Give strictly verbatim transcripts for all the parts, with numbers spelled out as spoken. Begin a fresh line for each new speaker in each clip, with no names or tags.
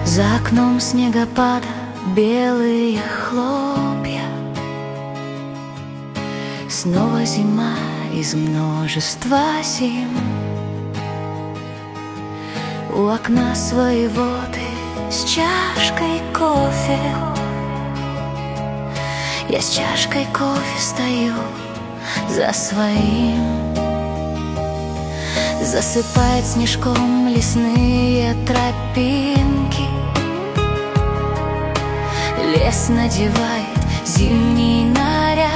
За окном снегопада белые хлопья. Снова зима из множества зим. У окна своего ты с чашкой кофе. Я с чашкой кофе стою за своим. Засыпает снежком лесные тропинки. Лес надевает зимний наряд,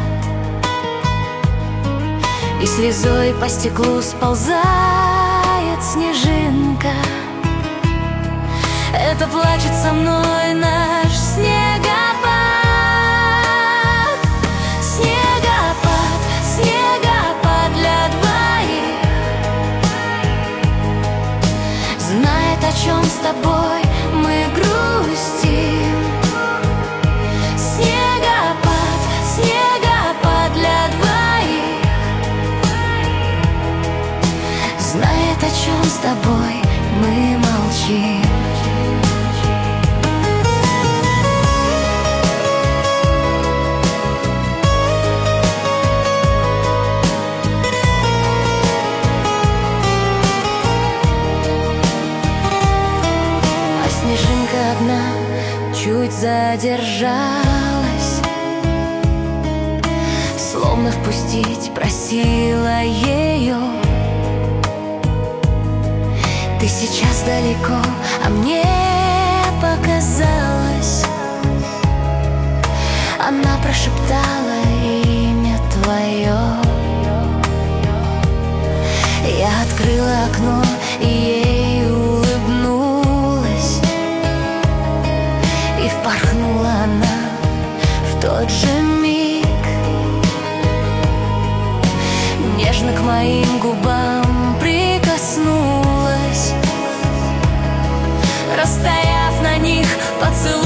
и слезой по стеклу сползает снежинка. Это плачет со мной наш снегопад. Снегопад, снегопад для двоих. Знает, о чем с тобой мы грустим. Снегопад, снегопад для двоих. Знает, о чем с тобой мы молчим. А снежинка одна чуть задержалась, словно впустить просила ее. Ты сейчас далеко, а мне показалось, она прошептала имя твое. Я открыла окно и ей улыбнулась, и впорхнула она в тот же миг нежно к моим губам прикоснулась, растаяв на них поцелуй.